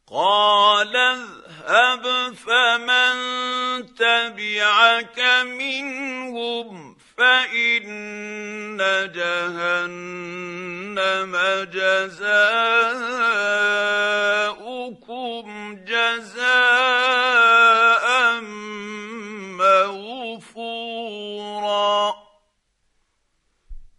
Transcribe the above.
قال اذهب فمن تبعك منهم فإن جهنم جزاؤكم جزاء